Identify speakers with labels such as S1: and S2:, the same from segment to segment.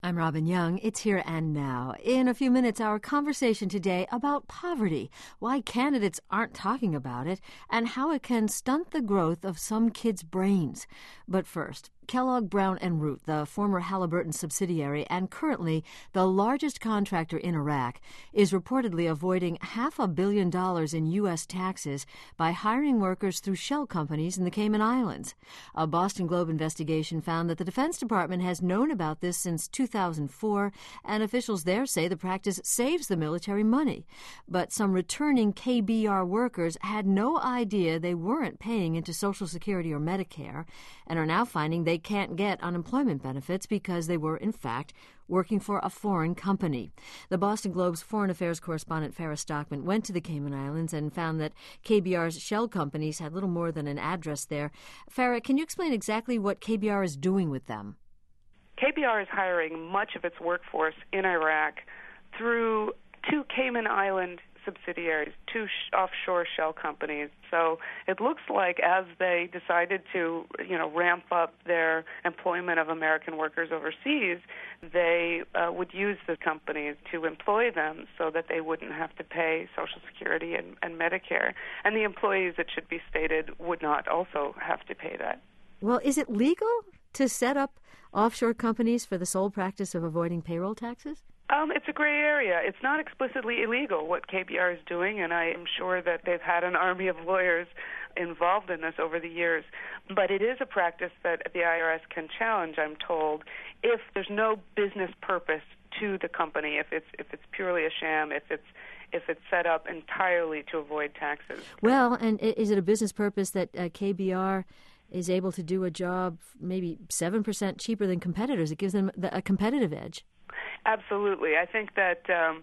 S1: I'm Robin Young. It's Here and Now. In a few minutes, our conversation today about poverty, why candidates aren't talking about it, and how it can stunt the growth of some kids' brains. But first, Kellogg Brown and Root, the former Halliburton subsidiary and currently the largest contractor in Iraq, is reportedly avoiding $500 million in U.S. taxes by hiring workers through shell companies in the Cayman Islands. A Boston Globe investigation found that the Defense Department has known about this since 2004, and officials there say the practice saves the military money. But some returning KBR workers had no idea they weren't paying into Social Security or Medicare, and are now finding they can't get unemployment benefits because they were, in fact, working for a foreign company. The Boston Globe's foreign affairs correspondent Farrah Stockman went to the Cayman Islands and found that KBR's shell companies had little more than an address there. Farrah, can you explain exactly what KBR is doing with them?
S2: KBR is hiring much of its workforce in Iraq through two Cayman Island subsidiaries, two offshore shell companies. So it looks like as they decided to, ramp up their employment of American workers overseas, they would use the companies to employ them so that they wouldn't have to pay Social Security and Medicare. And the employees, it should be stated, would not also have to pay that.
S1: Well, is it legal to set up offshore companies for the sole practice of avoiding payroll taxes?
S2: It's a gray area. It's not explicitly illegal what KBR is doing, and I am sure that they've had an army of lawyers involved in this over the years. But it is a practice that the IRS can challenge, I'm told, if there's no business purpose to the company, if it's purely a sham, if it's set up entirely to avoid taxes.
S1: Well, and is it a business purpose that KBR is able to do a job maybe 7% cheaper than competitors? It gives them a competitive edge.
S2: Absolutely. I think that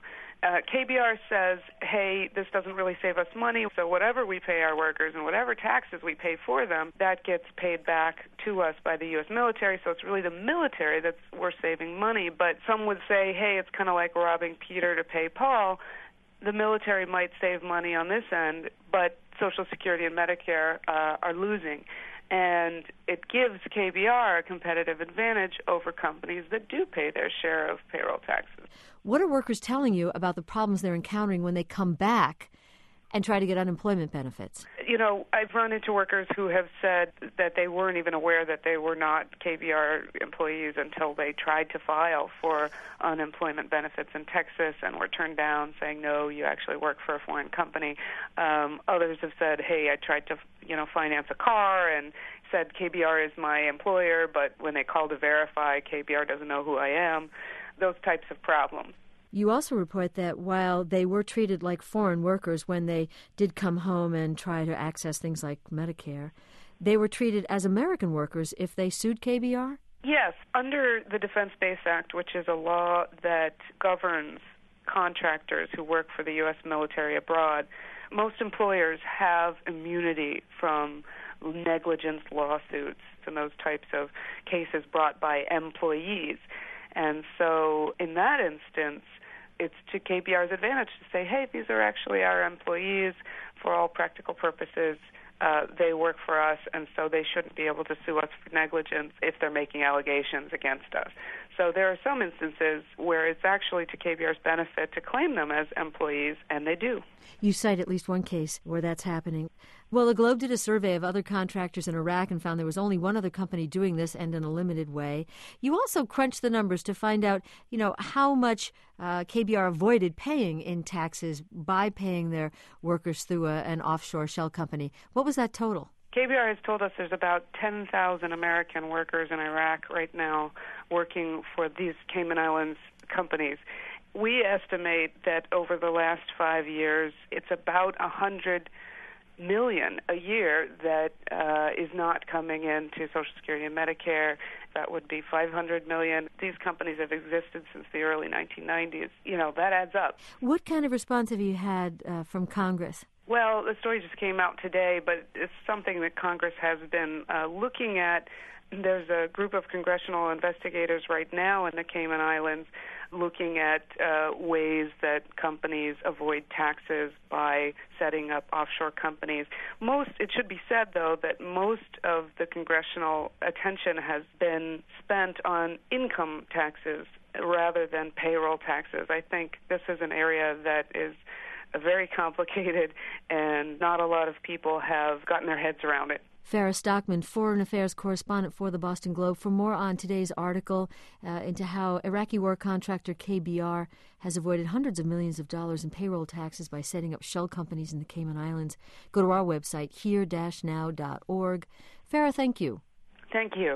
S2: KBR says, hey, this doesn't really save us money, so whatever we pay our workers and whatever taxes we pay for them, that gets paid back to us by the U.S. military, so it's really the military that's we're saving money. But some would say, hey, it's kind of like robbing Peter to pay Paul. The military might save money on this end, but Social Security and Medicare are losing. And it gives KBR a competitive advantage over companies that do pay their share of payroll taxes.
S1: What are workers telling you about the problems they're encountering when they come back and try to get unemployment benefits?
S2: I've run into workers who have said that they weren't even aware that they were not KBR employees until they tried to file for unemployment benefits in Texas and were turned down, saying, no, you actually work for a foreign company. Others have said, hey, I tried to finance a car and said KBR is my employer, but when they call to verify, KBR doesn't know who I am. Those types of problems.
S1: You also report that while they were treated like foreign workers when they did come home and try to access things like Medicare, they were treated as American workers if they sued KBR?
S2: Yes. Under the Defense Base Act, which is a law that governs contractors who work for the U.S. military abroad, most employers have immunity from negligence lawsuits and those types of cases brought by employees. And so in that instance, it's to KBR's advantage to say, hey, these are actually our employees for all practical purposes. They work for us, and so they shouldn't be able to sue us for negligence if they're making allegations against us. So there are some instances where it's actually to KBR's benefit to claim them as employees, and they do.
S1: You cite at least one case where that's happening. Well, the Globe did a survey of other contractors in Iraq and found there was only one other company doing this, and in a limited way. You also crunched the numbers to find out, how much KBR avoided paying in taxes by paying their workers through an offshore shell company. What was that total?
S2: KBR has told us there's about 10,000 American workers in Iraq right now working for these Cayman Islands companies. We estimate that over the last 5 years, it's about $100 million a year that is not coming into Social Security and Medicare. That would be $500 million. These companies have existed since the early 1990s. That adds up.
S1: What kind of response have you had from Congress?
S2: Well, the story just came out today, but it's something that Congress has been looking at. There's a group of congressional investigators right now in the Cayman Islands looking at ways that companies avoid taxes by setting up offshore companies. It should be said, though, that most of the congressional attention has been spent on income taxes rather than payroll taxes. I think this is an area that is very complicated, and not a lot of people have gotten their heads around it.
S1: Farah Stockman, Foreign Affairs correspondent for the Boston Globe, for more on today's article into how Iraqi war contractor KBR has avoided hundreds of millions of dollars in payroll taxes by setting up shell companies in the Cayman Islands. Go to our website, here-now.org. Farah, thank you.
S2: Thank you.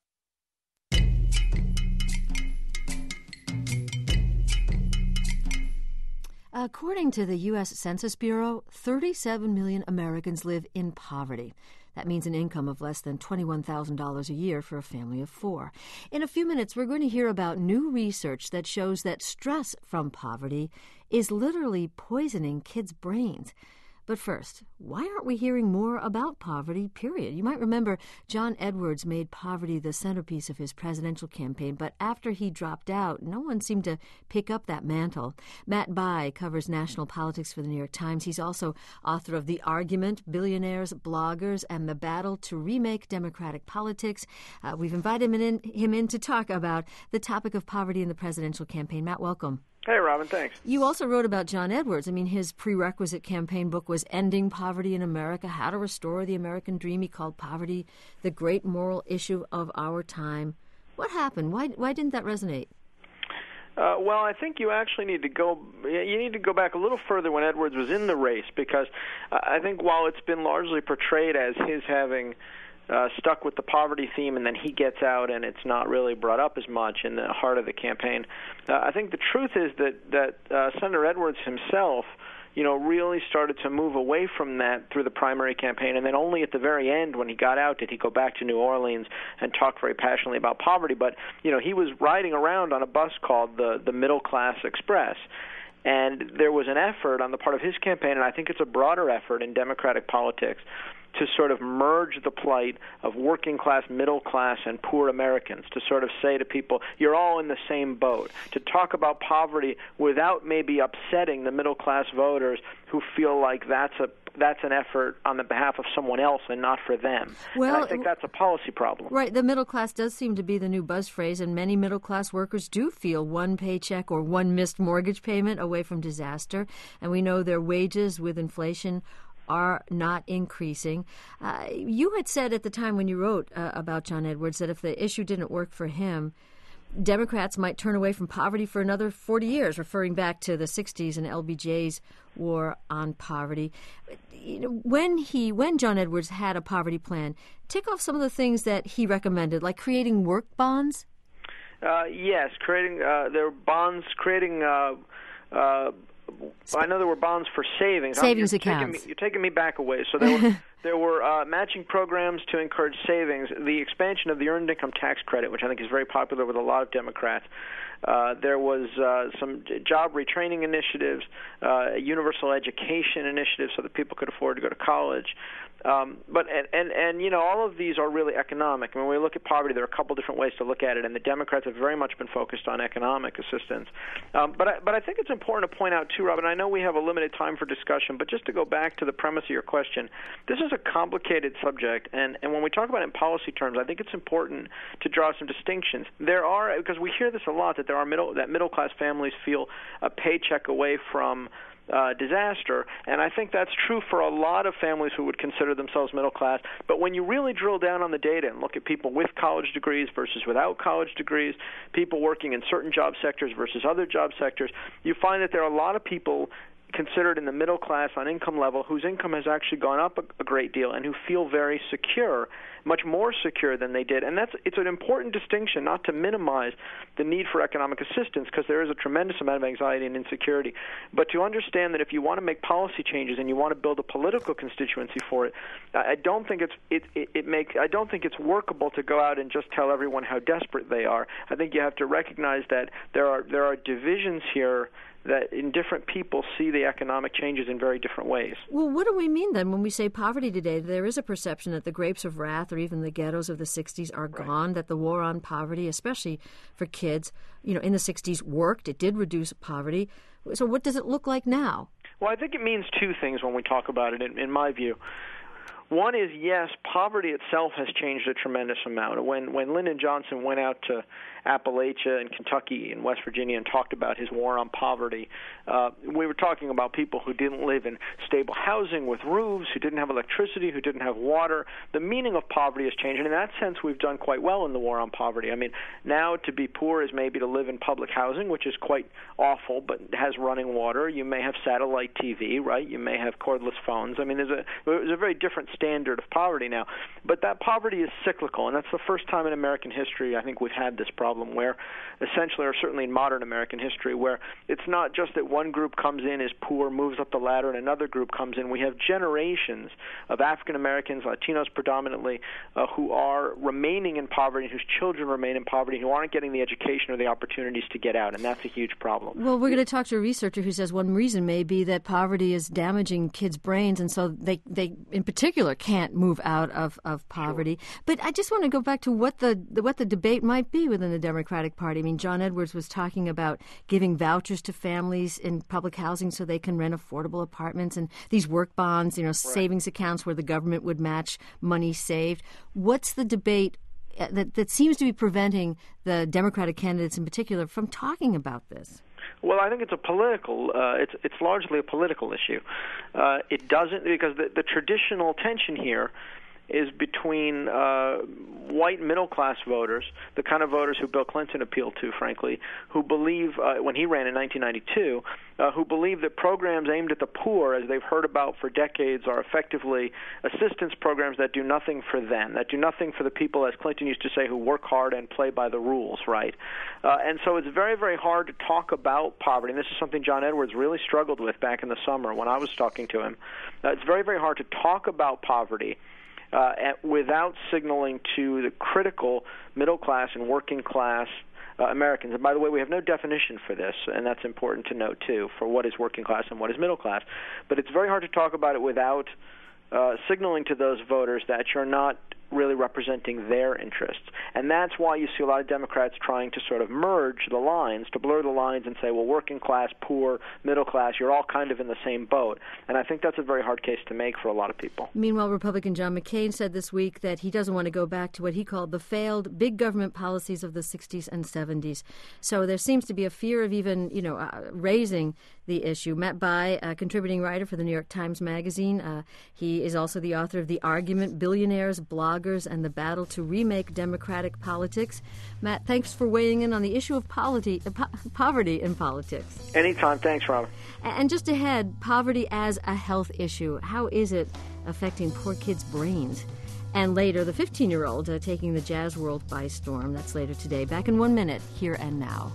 S1: According to the U.S. Census Bureau, 37 million Americans live in poverty. That means an income of less than $21,000 a year for a family of four. In a few minutes, we're going to hear about new research that shows that stress from poverty is literally poisoning kids' brains. But first, why aren't we hearing more about poverty, period? You might remember John Edwards made poverty the centerpiece of his presidential campaign, but after he dropped out, no one seemed to pick up that mantle. Matt Bai covers national politics for the New York Times. He's also author of The Argument, Billionaires, Bloggers, and the Battle to Remake Democratic Politics. We've invited him in to talk about the topic of poverty in the presidential campaign. Matt, welcome.
S3: Hey, Robin, thanks.
S1: You also wrote about John Edwards. I mean, his prerequisite campaign book was Ending Poverty in America, How to Restore the American Dream. He called poverty the great moral issue of our time. What happened? Why didn't that resonate?
S3: Well, I think you actually need to go back a little further when Edwards was in the race, because I think while it's been largely portrayed as his having stuck with the poverty theme, and then he gets out and it's not really brought up as much in the heart of the campaign. I think the truth is that Senator Edwards himself, really started to move away from that through the primary campaign, and then only at the very end, when he got out, did he go back to New Orleans and talk very passionately about poverty. But, he was riding around on a bus called the Middle Class Express. And there was an effort on the part of his campaign, and I think it's a broader effort in Democratic politics, to sort of merge the plight of working class, middle class, and poor Americans, to sort of say to people, you're all in the same boat, to talk about poverty without maybe upsetting the middle class voters who feel like that's an effort on the behalf of someone else and not for them.
S1: Well,
S3: and I think that's a policy problem.
S1: Right. The middle class does seem to be the new buzz phrase, and many middle class workers do feel one paycheck or one missed mortgage payment away from disaster. And we know their wages with inflation are not increasing. You had said at the time when you wrote about John Edwards that if the issue didn't work for him, Democrats might turn away from poverty for another 40 years, referring back to the 60s and LBJ's war on poverty. When John Edwards had a poverty plan, tick off some of the things that he recommended, like creating work bonds?
S3: Yes, there were bonds, I know there were bonds for savings.
S1: Savings accounts.
S3: You're taking me back a ways. So there were matching programs to encourage savings. The expansion of the Earned Income Tax Credit, which I think is very popular with a lot of Democrats. There was some job retraining initiatives, universal education initiatives so that people could afford to go to college. But all of these are really economic. When we look at poverty, there are a couple different ways to look at it, and the Democrats have very much been focused on economic assistance. But I think it's important to point out too, Robin, I know we have a limited time for discussion, but just to go back to the premise of your question, this is a complicated subject, and when we talk about it in policy terms, I think it's important to draw some distinctions. There are, because we hear this a lot, that middle class families feel a paycheck away from disaster, and I think that's true for a lot of families who would consider themselves middle class. But when you really drill down on the data and look at people with college degrees versus without college degrees, people working in certain job sectors versus other job sectors, you find that there are a lot of people considered in the middle class on income level whose income has actually gone up a great deal and who feel very secure, much more secure than they did. And it's an important distinction, not to minimize the need for economic assistance, because there is a tremendous amount of anxiety and insecurity, but to understand that if you want to make policy changes and you want to build a political constituency for it, I don't think it's workable to go out and just tell everyone how desperate they are. I think you have to recognize that there are divisions here that in different people see the economic changes in very different ways.
S1: Well, what do we mean then when we say poverty today? There is a perception that the grapes of wrath or even the ghettos of the 60s are gone, that the war on poverty, especially for kids, in the 60s worked. It did reduce poverty. So what does it look like now?
S3: Well, I think it means two things when we talk about it, in my view. One is, yes, poverty itself has changed a tremendous amount. When Lyndon Johnson went out to Appalachia and Kentucky and West Virginia and talked about his war on poverty, we were talking about people who didn't live in stable housing with roofs, who didn't have electricity, who didn't have water. The meaning of poverty has changed, and in that sense, we've done quite well in the war on poverty. I mean, now to be poor is maybe to live in public housing, which is quite awful, but has running water. You may have satellite TV, right? You may have cordless phones. I mean, there's a very different standard of poverty now. But that poverty is cyclical, and that's the first time in American history I think we've had this problem where essentially, or certainly in modern American history, where it's not just that one group comes in, is poor, moves up the ladder, and another group comes in. We have generations of African Americans, Latinos predominantly, who are remaining in poverty, whose children remain in poverty, who aren't getting the education or the opportunities to get out, and that's a huge problem.
S1: Well, we're going to talk to a researcher who says one reason may be that poverty is damaging kids' brains, and so they in particular can't move out of poverty. Sure. But I just want to go back to what the debate might be within the Democratic Party. I mean, John Edwards was talking about giving vouchers to families in public housing so they can rent affordable apartments, and these work bonds, right, savings accounts where the government would match money saved. What's the debate that seems to be preventing the Democratic candidates in particular from talking about this?
S3: Well, I think it's a political. It's largely a political issue. It doesn't, because the traditional tension here is between white middle-class voters, the kind of voters who Bill Clinton appealed to, frankly, who believe, when he ran in 1992, who believe that programs aimed at the poor, as they've heard about for decades, are effectively assistance programs that do nothing for them, that do nothing for the people, as Clinton used to say, who work hard and play by the rules, right? And so it's very, very hard to talk about poverty, and this is something John Edwards really struggled with back in the summer when I was talking to him. It's very, very hard to talk about poverty without signaling to the critical middle class and working class Americans. And by the way, we have no definition for this, and that's important to note too, for what is working class and what is middle class. But it's very hard to talk about it without signaling to those voters that you're not really representing their interests. And that's why you see a lot of Democrats trying to sort of merge the lines, to blur the lines and say, well, working class, poor, middle class, you're all kind of in the same boat. And I think that's a very hard case to make for a lot of people.
S1: Meanwhile, Republican John McCain said this week that he doesn't want to go back to what he called the failed big government policies of the 60s and 70s. So there seems to be a fear of even, raising the issue. Matt Bai, a contributing writer for the New York Times Magazine. He is also the author of The Argument, Billionaires, Bloggers, and the Battle to Remake Democratic Politics. Matt, thanks for weighing in on the issue of poverty in politics.
S3: Anytime. Thanks, Robin.
S1: And just ahead, poverty as a health issue. How is it affecting poor kids' brains? And later, the 15-year-old taking the jazz world by storm. That's later today. Back in 1 minute, Here and Now.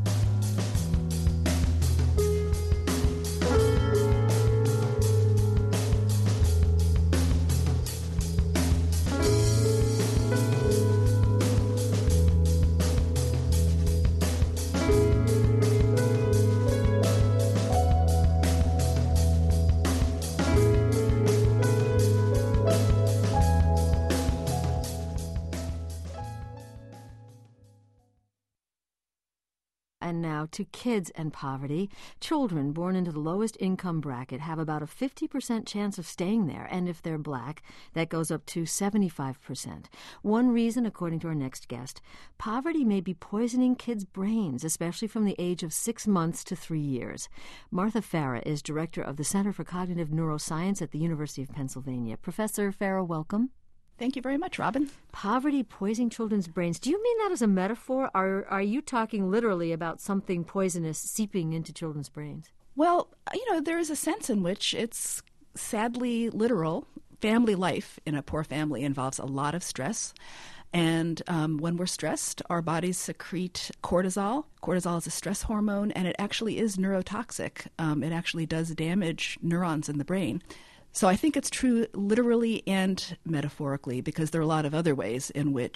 S1: And now to kids and poverty. Children born into the lowest income bracket have about a 50% chance of staying there, and if they're black, that goes up to 75%. One reason, according to our next guest, poverty may be poisoning kids' brains, especially from the age of 6 months to 3 years. Martha Farah is director of the Center for Cognitive Neuroscience at the University of Pennsylvania. Professor Farah, welcome.
S4: Thank you very much, Robin.
S1: Poverty poisoning children's brains. Do you mean that as a metaphor? Are you talking literally about something poisonous seeping into children's brains?
S4: Well, there is a sense in which it's sadly literal. Family life in a poor family involves a lot of stress. And when we're stressed, our bodies secrete cortisol. Cortisol is a stress hormone, and it actually is neurotoxic. It actually does damage neurons in the brain. So I think it's true literally and metaphorically, because there are a lot of other ways in which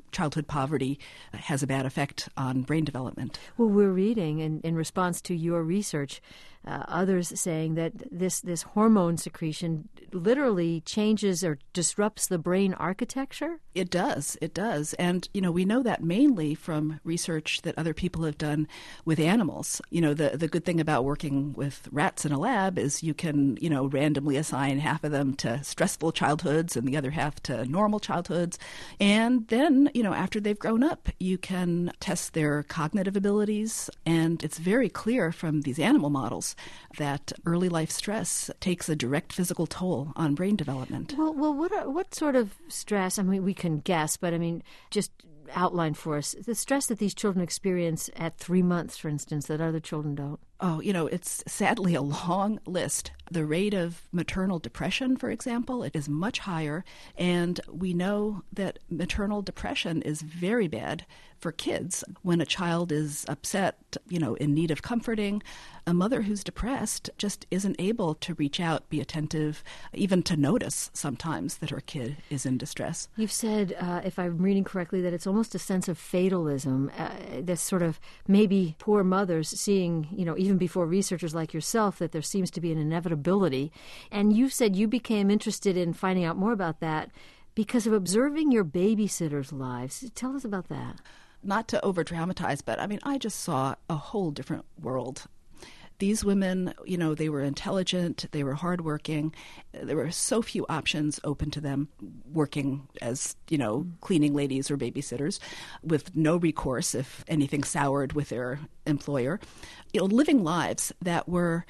S4: childhood poverty has a bad effect on brain development.
S1: Well, we're reading in response to your research, others saying that this hormone secretion literally changes or disrupts the brain architecture?
S4: It does. And, we know that mainly from research that other people have done with animals. The good thing about working with rats in a lab is you can, randomly assign half of them to stressful childhoods and the other half to normal childhoods. And then, after they've grown up, you can test their cognitive abilities. And it's very clear from these animal models that early life stress takes a direct physical toll on brain development.
S1: Well, what sort of stress? I mean, we can guess, but just outline for us the stress that these children experience at 3 months, for instance, that other children don't.
S4: Oh, it's sadly a long list. The rate of maternal depression, for example, it is much higher. And we know that maternal depression is very bad for kids. When a child is upset, in need of comforting, a mother who's depressed just isn't able to reach out, be attentive, even to notice sometimes that her kid is in distress.
S1: You've said, if I'm reading correctly, that it's almost a sense of fatalism, this sort of maybe poor mothers seeing, even before researchers like yourself, that there seems to be an inevitability. And you said you became interested in finding out more about that because of observing your babysitters' lives. Tell us about that.
S4: Not to over-dramatize, but I just saw a whole different world. These women, they were intelligent, they were hardworking. There were so few options open to them working as, cleaning ladies or babysitters with no recourse if anything soured with their employer. Living lives that were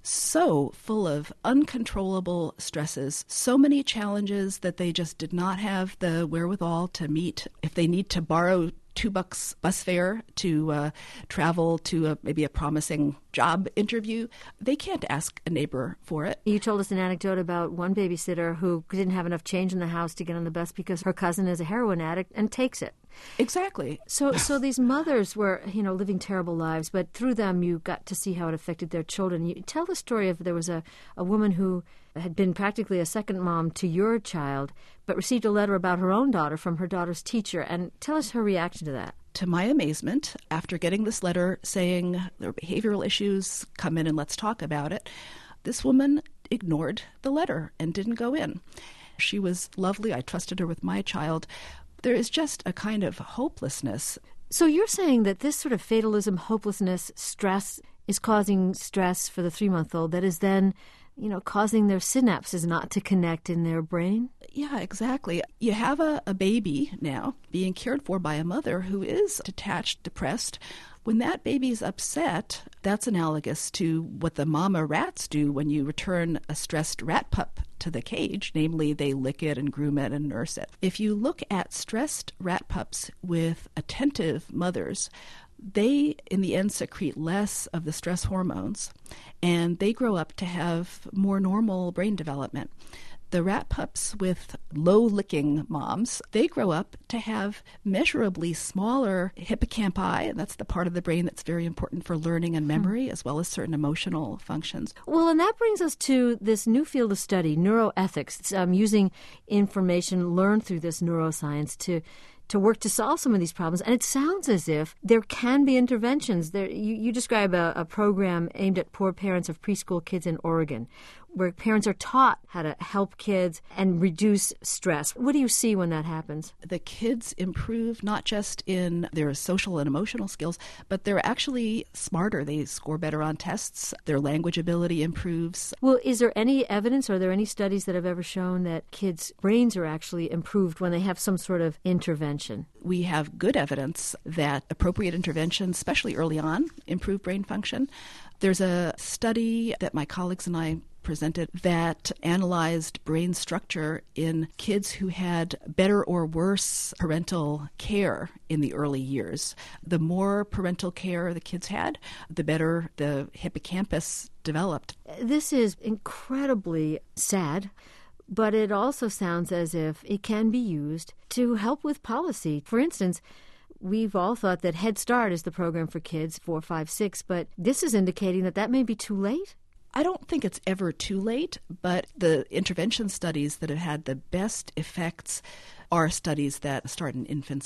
S4: so full of uncontrollable stresses, so many challenges that they just did not have the wherewithal to meet. If they need to borrow $2 bus fare to travel to maybe a promising job interview, they can't ask a neighbor for it.
S1: You told us an anecdote about one babysitter who didn't have enough change in the house to get on the bus because her cousin is a heroin addict and takes it.
S4: Exactly.
S1: So these mothers were, living terrible lives, but through them you got to see how it affected their children. You tell the story of there was a woman who had been practically a second mom to your child, but received a letter about her own daughter from her daughter's teacher. And tell us her reaction to that.
S4: To my amazement, after getting this letter saying there are behavioral issues, come in and let's talk about it, this woman ignored the letter and didn't go in. She was lovely. I trusted her with my child. There is just a kind of hopelessness.
S1: So you're saying that this sort of fatalism, hopelessness, stress is causing stress for the 3-month-old that is then, causing their synapses not to connect in their brain?
S4: Yeah, exactly. You have a baby now being cared for by a mother who is detached, depressed. When that baby's upset, that's analogous to what the mama rats do when you return a stressed rat pup to the cage, namely they lick it and groom it and nurse it. If you look at stressed rat pups with attentive mothers, they, in the end, secrete less of the stress hormones, and they grow up to have more normal brain development. The rat pups with low-licking moms, they grow up to have measurably smaller hippocampi, and that's the part of the brain that's very important for learning and memory, as well as certain emotional functions.
S1: Well, and that brings us to this new field of study, neuroethics. It's using information learned through this neuroscience to work to solve some of these problems. And it sounds as if there can be interventions. You describe a program aimed at poor parents of preschool kids in Oregon, where parents are taught how to help kids and reduce stress. What do you see when that happens?
S4: The kids improve not just in their social and emotional skills, but they're actually smarter. They score better on tests. Their language ability improves.
S1: Well, is there any evidence, are there any studies that have ever shown that kids' brains are actually improved when they have some sort of intervention?
S4: We have good evidence that appropriate interventions, especially early on, improve brain function. There's a study that my colleagues and I presented that analyzed brain structure in kids who had better or worse parental care in the early years. The more parental care the kids had, the better the hippocampus developed.
S1: This is incredibly sad, but it also sounds as if it can be used to help with policy. For instance, we've all thought that Head Start is the program for kids 4, 5, 6, but this is indicating that may be too late.
S4: I don't think it's ever too late, but the intervention studies that have had the best effects are studies that start in infancy.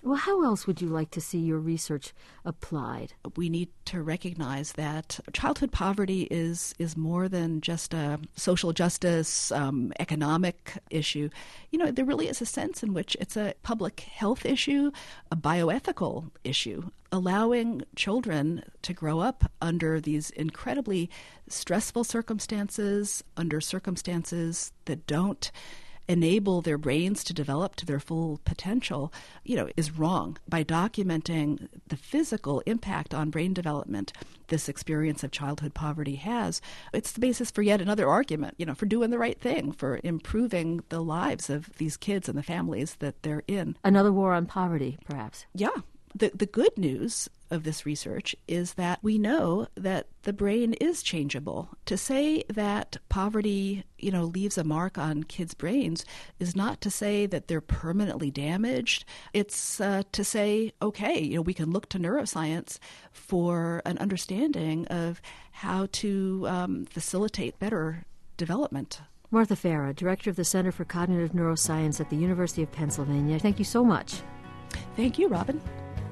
S1: Well, how else would you like to see your research applied?
S4: We need to recognize that childhood poverty is more than just a social justice, economic issue. There really is a sense in which it's a public health issue, a bioethical issue. Allowing children to grow up under these incredibly stressful circumstances, under circumstances that don't enable their brains to develop to their full potential, is wrong. By documenting the physical impact on brain development this experience of childhood poverty has, it's the basis for yet another argument, for doing the right thing, for improving the lives of these kids and the families that they're in.
S1: Another war on poverty, perhaps.
S4: Yeah. The good news of this research is that we know that the brain is changeable. To say that poverty, leaves a mark on kids' brains is not to say that they're permanently damaged. It's to say, okay, we can look to neuroscience for an understanding of how to facilitate better development.
S1: Martha Farah, Director of the Center for Cognitive Neuroscience at the University of Pennsylvania. Thank you so much.
S4: Thank you, Robin.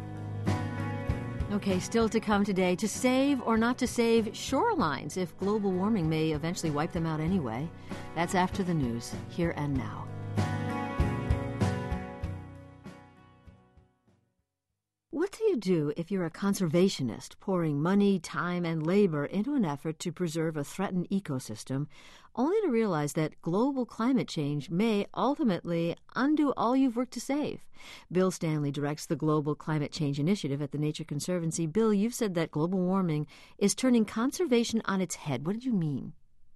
S1: Okay, still to come today, to save or not to save shorelines if global warming may eventually wipe them out anyway. That's after the news, here and now. What do you do if you're a conservationist pouring money, time, and labor into an effort to preserve a threatened ecosystem, only to realize that global climate change may ultimately undo all you've worked to save? Bill Stanley directs the Global Climate Change Initiative at the Nature Conservancy. Bill, you've said that global warming is turning conservation on its head. What did you mean?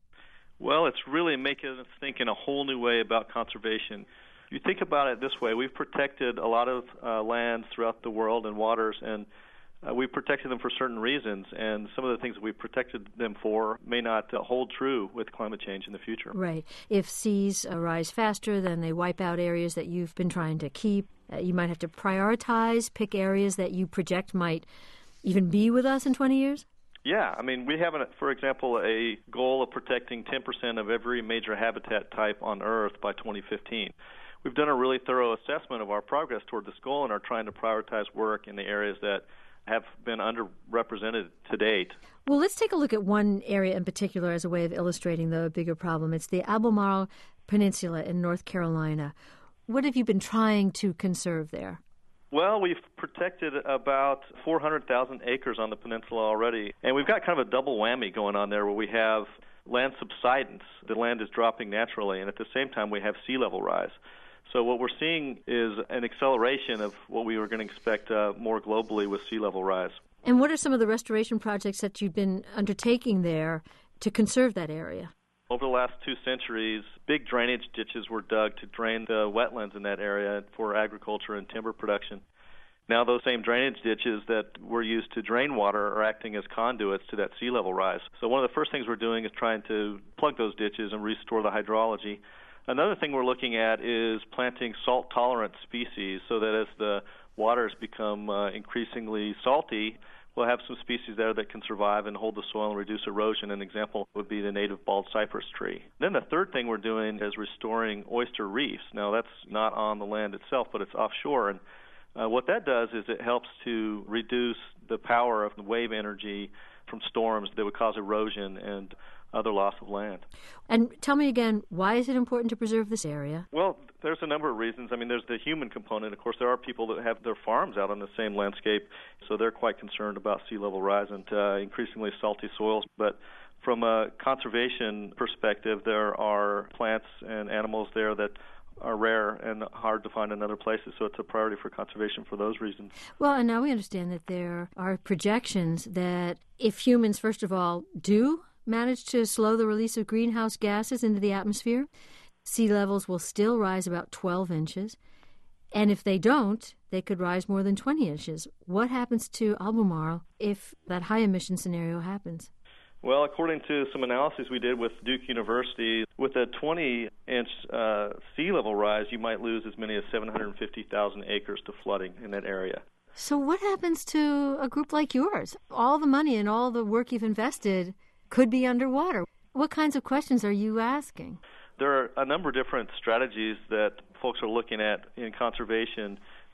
S5: Well, it's really making us think in a whole new way about conservation. You think about it this way: we've protected a lot of lands throughout the world and waters, and we've protected them for certain reasons, and some of the things that we've protected them for may not hold true with climate change in the future.
S1: Right. If seas rise faster, then they wipe out areas that you've been trying to keep. You might have to prioritize, pick areas that you project might even be with us in 20 years?
S5: Yeah, we have, for example, a goal of protecting 10% of every major habitat type on Earth by 2015. We've done a really thorough assessment of our progress toward this goal and are trying to prioritize work in the areas that have been underrepresented to date.
S1: Well, let's take a look at one area in particular as a way of illustrating the bigger problem. It's the Albemarle Peninsula in North Carolina. What have you been trying to conserve there?
S5: Well, we've protected about 400,000 acres on the peninsula already, and we've got kind of a double whammy going on there where we have land subsidence. The land is dropping naturally, and at the same time we have sea level rise. So what we're seeing is an acceleration of what we were going to expect more globally with sea level rise.
S1: And what are some of the restoration projects that you've been undertaking there to conserve that area?
S5: Over the last 2 centuries, big drainage ditches were dug to drain the wetlands in that area for agriculture and timber production. Now those same drainage ditches that were used to drain water are acting as conduits to that sea level rise. So one of the first things we're doing is trying to plug those ditches and restore the hydrology. Another thing we're looking at is planting salt-tolerant species so that as the waters become increasingly salty, we'll have some species there that can survive and hold the soil and reduce erosion. An example would be the native bald cypress tree. Then the third thing we're doing is restoring oyster reefs. Now that's not on the land itself, but it's offshore. And what that does is it helps to reduce the power of the wave energy from storms that would cause erosion and other loss of land.
S1: And tell me again, why is it important to preserve this area?
S5: Well, there's a number of reasons. There's the human component. Of course, there are people that have their farms out on the same landscape, so they're quite concerned about sea level rise and increasingly salty soils. But from a conservation perspective, there are plants and animals there that are rare and hard to find in other places, so it's a priority for conservation for those reasons.
S1: Well, and now we understand that there are projections that if humans, first of all, do manage to slow the release of greenhouse gases into the atmosphere, sea levels will still rise about 12 inches. And if they don't, they could rise more than 20 inches. What happens to Albemarle if that high emission scenario happens?
S5: Well, according to some analysis we did with Duke University, with a 20-inch sea level rise, you might lose as many as 750,000 acres to flooding in that area.
S1: So what happens to a group like yours? All the money and all the work you've invested could be underwater. What kinds of questions are you asking?
S5: There are a number of different strategies that folks are looking at in conservation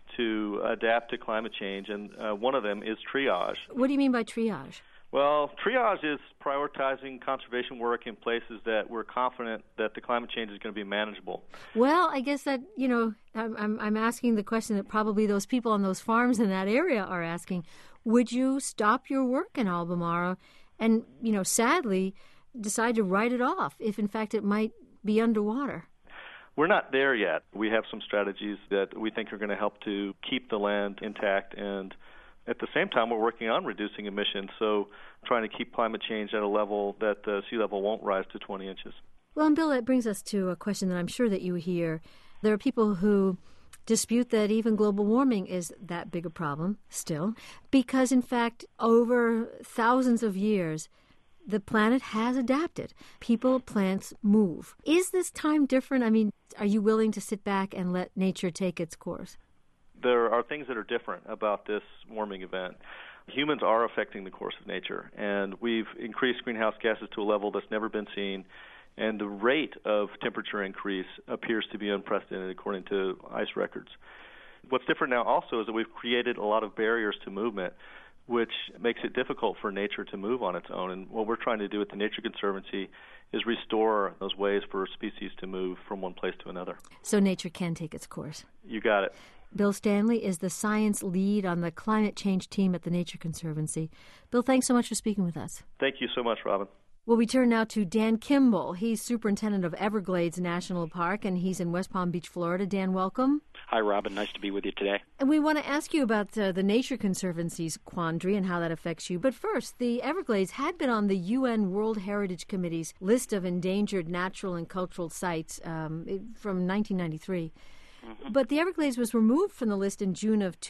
S5: to adapt to climate change, and one of them is triage.
S1: What do you mean by triage?
S5: Well, triage is prioritizing conservation work in places that we're confident that the climate change is going to be manageable.
S1: Well, I guess that, I'm asking the question that probably those people on those farms in that area are asking. Would you stop your work in Albemarle and, sadly, decide to write it off if, in fact, it might be underwater?
S5: We're not there yet. We have some strategies that we think are going to help to keep the land intact, and at the same time, we're working on reducing emissions, so trying to keep climate change at a level that the sea level won't rise to 20 inches.
S1: Well, and Bill, that brings us to a question that I'm sure that you hear. There are people who dispute that even global warming is that big a problem still, because, in fact, over thousands of years, the planet has adapted. People, plants move. Is this time different? I mean, are you willing to sit back and let nature take its course?
S5: There are things that are different about this warming event. Humans are affecting the course of nature, and we've increased greenhouse gases to a level that's never been seen, and the rate of temperature increase appears to be unprecedented according to ice records. What's different now also is that we've created a lot of barriers to movement, which makes it difficult for nature to move on its own. And what we're trying to do at the Nature Conservancy is restore those ways for species to move from one place to another.
S1: So nature can take its course.
S5: You got it.
S1: Bill Stanley is the science lead on the climate change team at the Nature Conservancy. Bill, thanks so much for speaking with us.
S5: Thank you so much, Robin.
S1: Well, we turn now to Dan Kimball. He's superintendent of Everglades National Park, and he's in West Palm Beach, Florida. Dan, welcome.
S6: Hi, Robin. Nice to be with you today.
S1: And we want to ask you about the Nature Conservancy's quandary and how that affects you. But first, the Everglades had been on the UN World Heritage Committee's list of endangered natural and cultural sites from 1993. But the Everglades was removed from the list in June of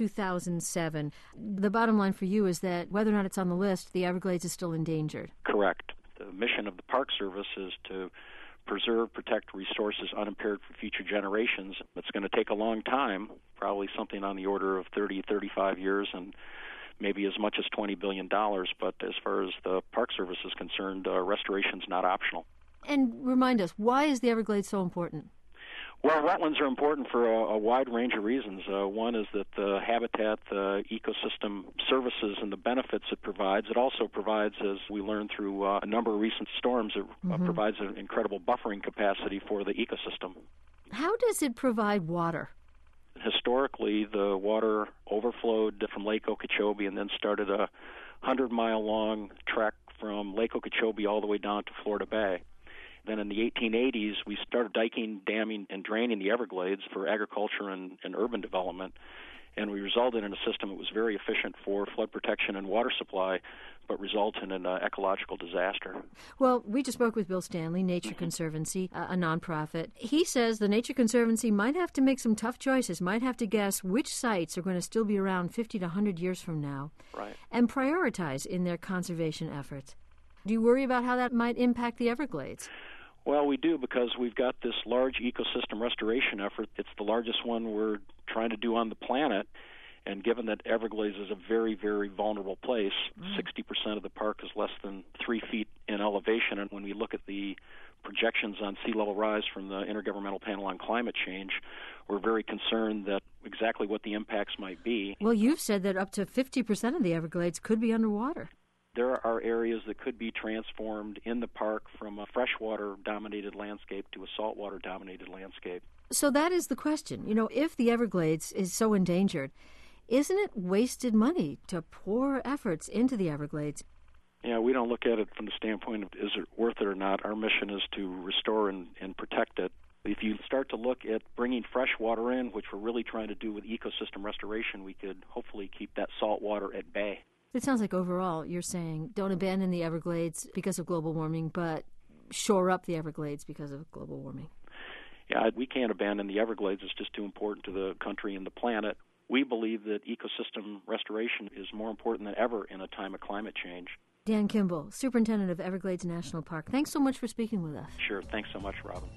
S1: 2007. The bottom line for you is that whether or not it's on the list, the Everglades is still endangered.
S6: Correct. The mission of the Park Service is to preserve, protect resources unimpaired for future generations. It's going to take a long time, probably something on the order of 30, 35 years, and maybe as much as $20 billion. But as far as the Park Service is concerned, restoration is not optional.
S1: And remind us, why is the Everglades so important?
S6: Well, wetlands are important for a wide range of reasons. One is that the habitat, the ecosystem services and the benefits it provides. It also provides, as we learned through a number of recent storms, it provides an incredible buffering capacity for the ecosystem.
S1: How does it provide water?
S6: Historically, the water overflowed from Lake Okeechobee and then started a 100-mile-long trek from Lake Okeechobee all the way down to Florida Bay. Then in the 1880s, we started diking, damming, and draining the Everglades for agriculture and urban development, and we resulted in a system that was very efficient for flood protection and water supply, but resulted in an ecological disaster.
S1: Well, we just spoke with Bill Stanley, Nature Conservancy, a nonprofit. He says the Nature Conservancy might have to make some tough choices, might have to guess which sites are going to still be around 50 to 100 years from now,
S6: right,
S1: and prioritize in their conservation efforts. Do you worry about how that might impact the Everglades?
S6: Well, we do, because we've got this large ecosystem restoration effort. It's the largest one we're trying to do on the planet. And given that Everglades is a very, very vulnerable place, 60% of the park is less than 3 feet in elevation. And when we look at the projections on sea level rise from the Intergovernmental Panel on Climate Change, we're very concerned that exactly what the impacts might be.
S1: Well, you've said that up to 50% of the Everglades could be underwater.
S6: There are areas that could be transformed in the park from a freshwater-dominated landscape to a saltwater-dominated landscape.
S1: So that is the question. If the Everglades is so endangered, isn't it wasted money to pour efforts into the Everglades?
S6: Yeah, we don't look at it from the standpoint of is it worth it or not. Our mission is to restore and protect it. If you start to look at bringing fresh water in, which we're really trying to do with ecosystem restoration, we could hopefully keep that salt water at bay.
S1: It sounds like overall you're saying don't abandon the Everglades because of global warming, but shore up the Everglades because of global warming.
S6: Yeah, we can't abandon the Everglades. It's just too important to the country and the planet. We believe that ecosystem restoration is more important than ever in a time of climate change.
S1: Dan Kimball, Superintendent of Everglades National Park. Thanks so much for speaking with us.
S6: Sure. Thanks so much, Robin.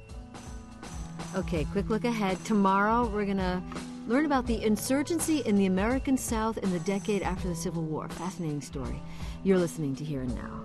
S1: Okay, quick look ahead. Tomorrow we're going to learn about the insurgency in the American South in the decade after the Civil War. Fascinating story. You're listening to Here and Now.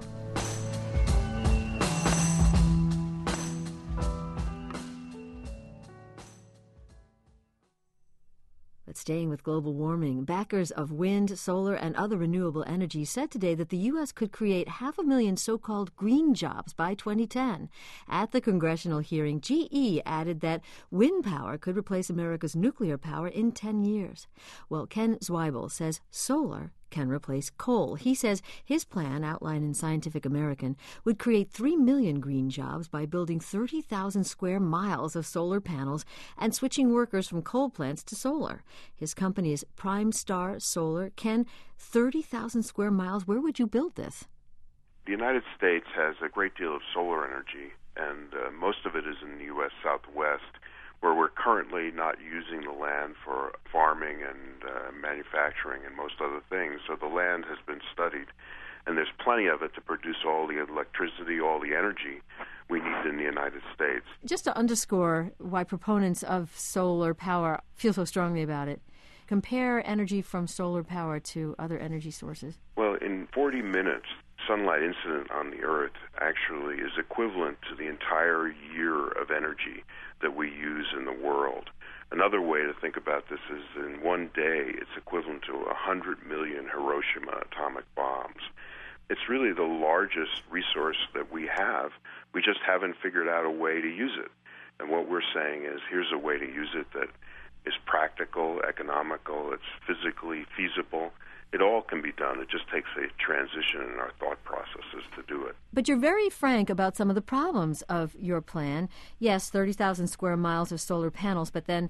S1: Let's Staying with global warming, backers of wind, solar, and other renewable energy said today that the U.S. could create 500,000 so-called green jobs by 2010. At the congressional hearing, GE added that wind power could replace America's nuclear power in 10 years. Well, Ken Zweibel says solar can replace coal. He says his plan, outlined in Scientific American, would create 3 million green jobs by building 30,000 square miles of solar panels and switching workers from coal plants to solar. His company is Primestar Solar. Ken, 30,000 square miles, where would you build this?
S7: The United States has a great deal of solar energy, and most of it is in the U.S. Southwest, where we're currently not using the land for farming and manufacturing and most other things. So the land has been studied, and there's plenty of it to produce all the electricity, all the energy we need in the United States.
S1: Just to underscore why proponents of solar power feel so strongly about it, compare energy from solar power to other energy sources.
S7: Well, in 40 minutes, sunlight incident on the Earth actually is equivalent to the entire year of energy that we use in the world. Another way to think about this is in one day, it's equivalent to 100 million Hiroshima atomic bombs. It's really the largest resource that we have. We just haven't figured out a way to use it. And what we're saying is, here's a way to use it that is practical, economical, it's physically feasible. It all can be done. It just takes a transition in our thought processes to do it.
S1: But you're very frank about some of the problems of your plan. Yes, 30,000 square miles of solar panels, but then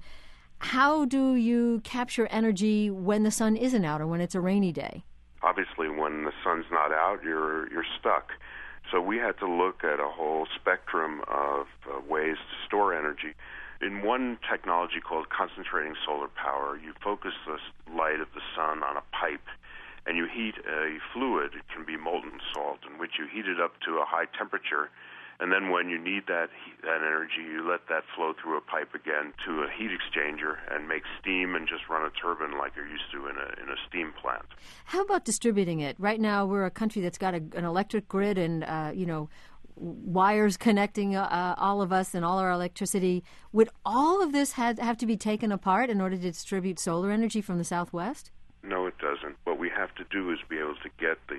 S1: how do you capture energy when the sun isn't out or when it's a rainy day?
S7: Obviously, when the sun's not out, you're stuck. So we had to look at a whole spectrum of ways to store energy. In one technology called concentrating solar power, you focus the light of the sun on a pipe, and you heat a fluid. It can be molten salt, in which you heat it up to a high temperature, and then when you need that energy, you let that flow through a pipe again to a heat exchanger and make steam and just run a turbine like you're used to in a steam plant.
S1: How about distributing it? Right now, we're a country that's got an electric grid and, wires connecting all of us and all our electricity. Would all of this have to be taken apart in order to distribute solar energy from the Southwest?
S7: No, it doesn't. What we have to do is be able to get the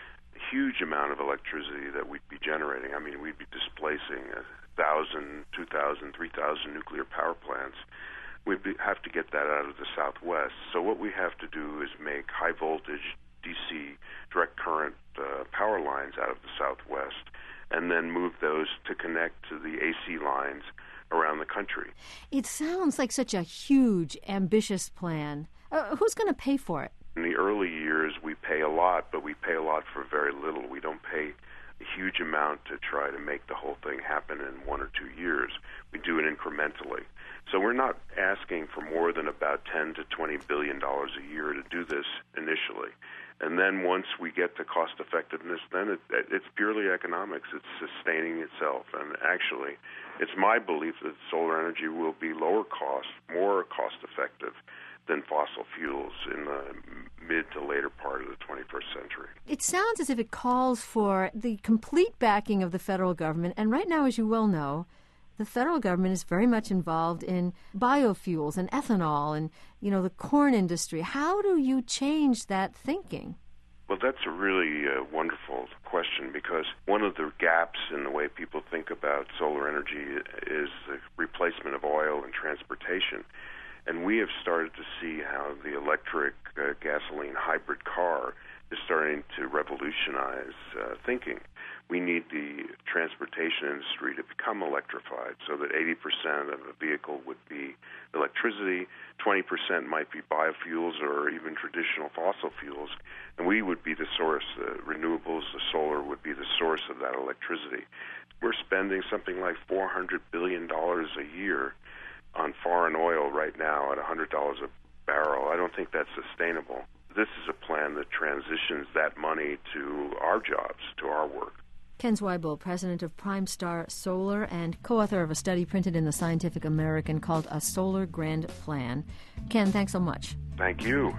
S7: huge amount of electricity that we'd be generating. I mean, we'd be displacing 1,000, 2,000, 3,000 nuclear power plants. We'd have to get that out of the Southwest. So what we have to do is make high voltage DC direct current power lines out of the Southwest, and then move those to connect to the AC lines around the country.
S1: It sounds like such a huge, ambitious plan. Who's going to pay for it?
S7: In the early years, we pay a lot, but we pay a lot for very little. We don't pay a huge amount to try to make the whole thing happen in 1 or 2 years. We do it incrementally. So we're not asking for more than about $10 to $20 billion a year to do this initially. And then once we get to cost effectiveness, then it's purely economics. It's sustaining itself. And actually, it's my belief that solar energy will be lower cost, more cost effective than fossil fuels in the mid to later part of the 21st century.
S1: It sounds as if it calls for the complete backing of the federal government. And right now, as you well know, the federal government is very much involved in biofuels and ethanol and, the corn industry. How do you change that thinking?
S7: Well, that's a really wonderful question, because one of the gaps in the way people think about solar energy is the replacement of oil and transportation. And we have started to see how the electric gasoline hybrid car is starting to revolutionize thinking. We need the transportation industry to become electrified so that 80% of a vehicle would be electricity, 20% might be biofuels or even traditional fossil fuels, and we would be the source. The renewables, the solar would be the source of that electricity. We're spending something like $400 billion a year on foreign oil right now at $100 a barrel. I don't think that's sustainable. This is a plan that transitions that money to our jobs, to our work.
S1: Ken Zweibel, president of Primestar Solar and co-author of a study printed in the Scientific American called A Solar Grand Plan. Ken, thanks so much.
S7: Thank you.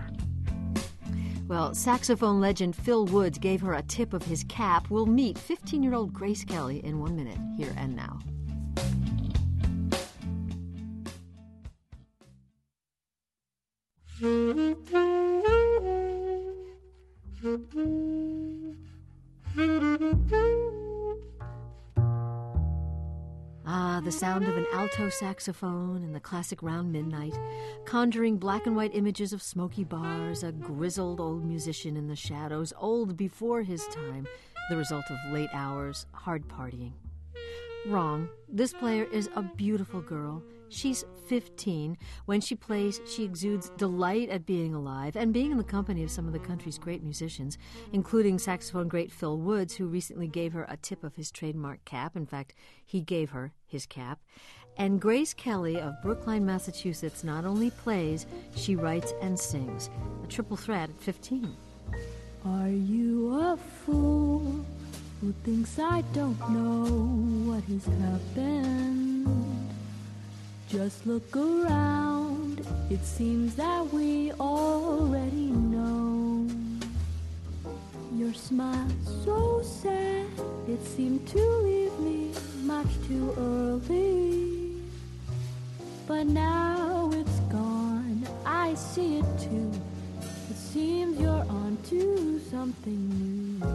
S1: Well, saxophone legend Phil Woods gave her a tip of his cap. We'll meet 15-year-old Grace Kelly in 1 minute, here and now. Ah, the sound of an alto saxophone in the classic Round Midnight, conjuring black and white images of smoky bars, a grizzled old musician in the shadows, old before his time, the result of late hours, hard partying. Wrong. This player is a beautiful girl. She's 15. When she plays, she exudes delight at being alive and being in the company of some of the country's great musicians, including saxophone great Phil Woods, who recently gave her a tip of his trademark cap. In fact, he gave her his cap. And Grace Kelly of Brookline, Massachusetts, not only plays, she writes and sings. A triple threat at 15.
S8: Are you a fool who thinks I don't know what has happened? Just look around, it seems that we already know. Your smile so sad, it seemed to leave me much too early. But now it's gone, I see it too. It seems you're on to something new.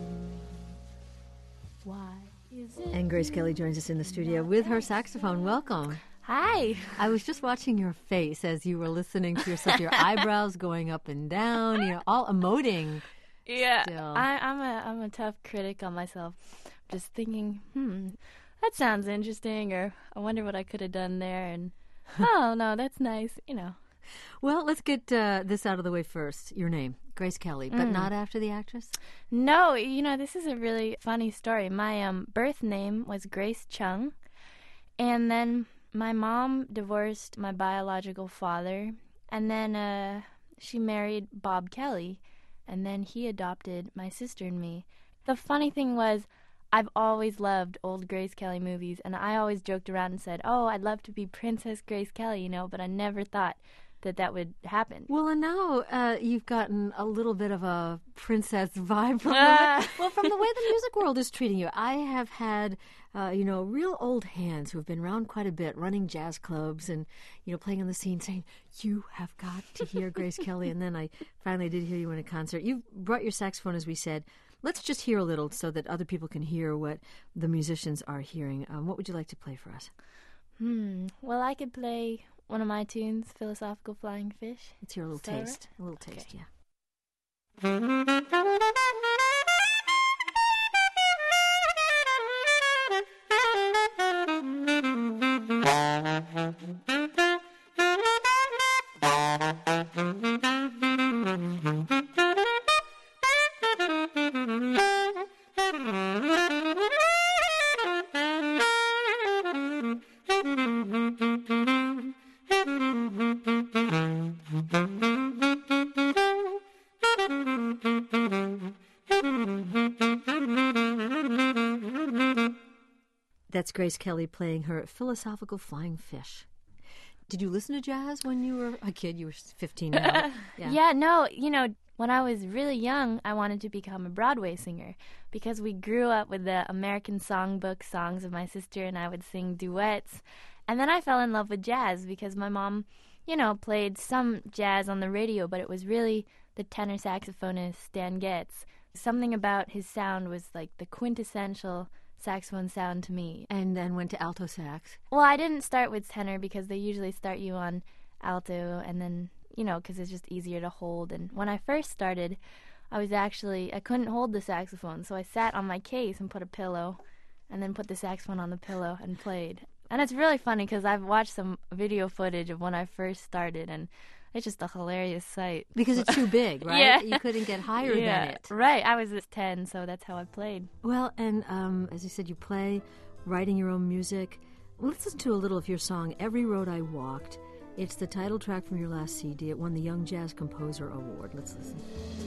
S8: Why is it?
S1: And Grace Kelly joins us in the studio with her saxophone. Welcome.
S9: Hi.
S1: I was just watching your face as you were listening to yourself, your eyebrows going up and down, all emoting.
S9: Yeah,
S1: still.
S9: I'm a tough critic on myself. Just thinking, that sounds interesting, or I wonder what I could have done there, and oh, no, that's nice,
S1: Well, let's get this out of the way first. Your name, Grace Kelly, but not after the actress?
S9: No, this is a really funny story. My birth name was Grace Chung, and then my mom divorced my biological father, and then she married Bob Kelly, and then he adopted my sister and me. The funny thing was, I've always loved old Grace Kelly movies, and I always joked around and said, oh, I'd love to be Princess Grace Kelly, but I never thought that would happen.
S1: Well, and now you've gotten a little bit of a princess vibe from from the way the music world is treating you. I have had, real old hands who have been around quite a bit, running jazz clubs and, playing on the scene, saying, you have got to hear Grace Kelly. And then I finally did hear you in a concert. You brought your saxophone, as we said. Let's just hear a little so that other people can hear what the musicians are hearing. What would you like to play for us?
S9: Well, I could play one of my tunes, Philosophical Flying Fish.
S1: Let's hear a little taste.
S9: Right?
S1: A little taste,
S9: okay.
S1: That's Grace Kelly playing her Philosophical Flying Fish. Did you listen to jazz when you were a kid? You were 15 now.
S9: Yeah, no, when I was really young, I wanted to become a Broadway singer because we grew up with the American Songbook songs of my sister, and I would sing duets. And then I fell in love with jazz because my mom, played some jazz on the radio, but it was really the tenor saxophonist Stan Getz. Something about his sound was like the quintessential saxophone sound to me.
S1: And then went to alto sax.
S9: Well, I didn't start with tenor because they usually start you on alto, and then, because it's just easier to hold. And when I first started, I couldn't hold the saxophone, so I sat on my case and put a pillow, and then put the saxophone on the pillow and played. And it's really funny because I've watched some video footage of when I first started, and it's just a hilarious sight.
S1: Because it's too big, right?
S9: Yeah.
S1: You couldn't get higher than it.
S9: Right. I was 10, so that's how I played.
S1: Well, and as you said, you play, writing your own music. Let's listen to a little of your song, Every Road I Walked. It's the title track from your last CD. It won the Young Jazz Composer Award. Let's listen.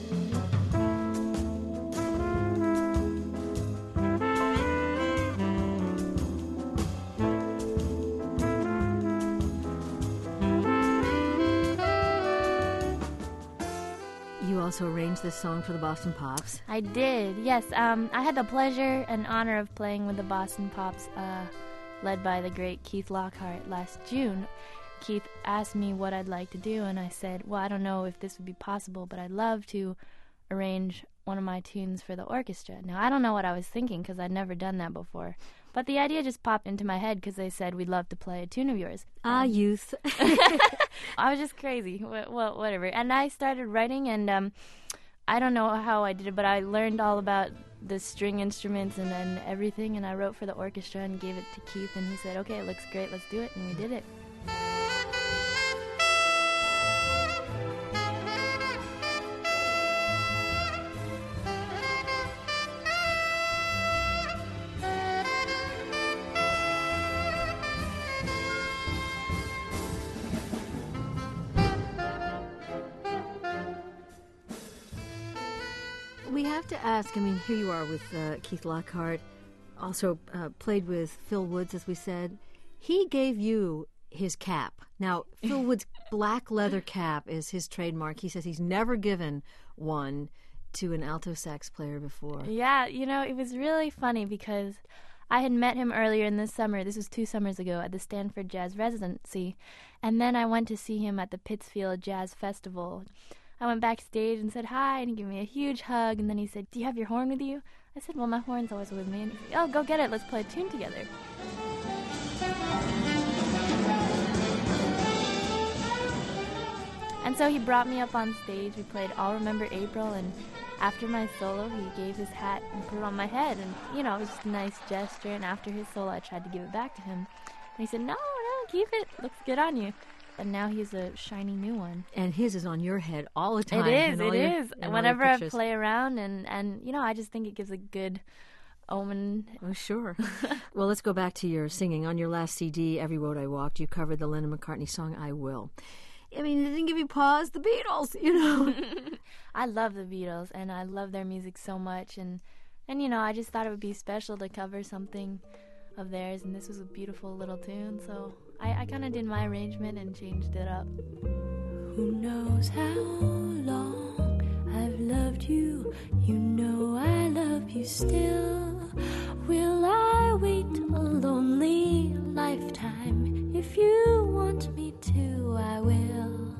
S1: You also arranged this song for the Boston Pops.
S9: I did, yes. I had the pleasure and honor of playing with the Boston Pops, led by the great Keith Lockhart last June. Keith asked me what I'd like to do, and I said, well, I don't know if this would be possible, but I'd love to arrange one of my tunes for the orchestra. Now, I don't know what I was thinking because I'd never done that before, but the idea just popped into my head because they said, we'd love to play a tune of yours.
S1: Youth.
S9: I was just crazy. Well, whatever. And I started writing, and I don't know how I did it, but I learned all about the string instruments and everything, and I wrote for the orchestra and gave it to Keith, and he said, okay, it looks great, let's do it, and we did it.
S1: We have to ask, I mean, here you are with Keith Lockhart, also played with Phil Woods, as we said. He gave you his cap. Now, Phil Woods' black leather cap is his trademark. He says he's never given one to an alto sax player before.
S9: Yeah, it was really funny because I had met him earlier in the summer. This was 2 summers ago at the Stanford Jazz Residency. And then I went to see him at the Pittsfield Jazz Festival. I went backstage and said hi, and he gave me a huge hug, and then he said, do you have your horn with you? I said, well, my horn's always with me. And he said, oh, go get it. Let's play a tune together. And so he brought me up on stage. We played I'll Remember April, and after my solo, he gave his hat and put it on my head. And, it was just a nice gesture, and after his solo, I tried to give it back to him. And he said, no, keep it. Looks good on you. And now he's a shiny new one.
S1: And his is on your head all the time.
S9: It is. Whenever I play around, and I just think it gives a good omen.
S1: Oh, sure. Well, let's go back to your singing. On your last CD, Every Road I Walked, you covered the Lennon McCartney song, I Will. I mean, it didn't give you pause. The Beatles,
S9: I love the Beatles, and I love their music so much. And I just thought it would be special to cover something of theirs, and this was a beautiful little tune, so I kind of did my arrangement and changed it up.
S8: Who knows how long I've loved you? You know I love you still. Will I wait a lonely lifetime? If you want me to, I will.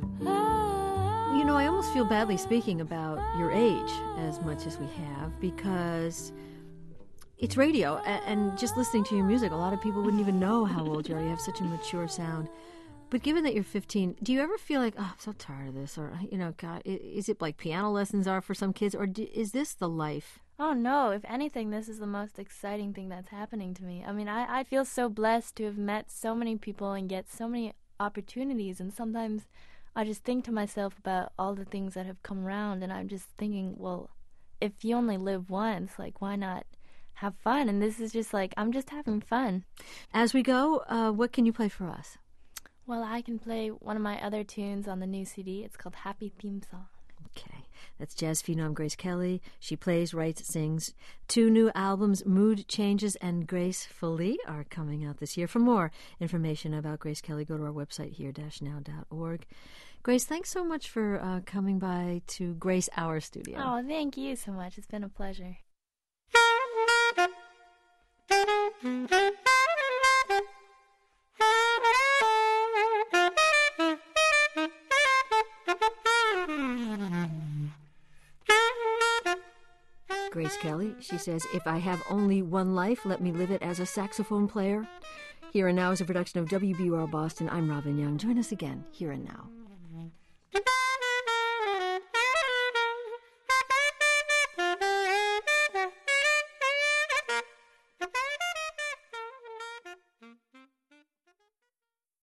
S1: I almost feel badly speaking about your age as much as we have, because it's radio, and just listening to your music, a lot of people wouldn't even know how old you are. You have such a mature sound. But given that you're 15, do you ever feel like, oh, I'm so tired of this? Or, God, is it like piano lessons are for some kids? Or is this the life?
S9: Oh, no. If anything, this is the most exciting thing that's happening to me. I mean, I feel so blessed to have met so many people and get so many opportunities. And sometimes I just think to myself about all the things that have come around. And I'm just thinking, well, if you only live once, like, why not have fun? And this is just like, I'm just having fun.
S1: As we go, what can you play for us?
S9: Well, I can play one of my other tunes on the new CD. It's called Happy Theme Song.
S1: Okay. That's jazz phenom Grace Kelly. She plays, writes, sings. 2 new albums, Mood Changes and Gracefully, are coming out this year. For more information about Grace Kelly, go to our website, here-now.org. Grace, thanks so much for coming by to Grace Hour Studio.
S9: Oh, thank you so much. It's been a pleasure.
S1: Grace Kelly, she says, if I have only one life, let me live it as a saxophone player. Here and Now is a production of WBUR Boston. I'm Robin Young. Join us again, Here and Now.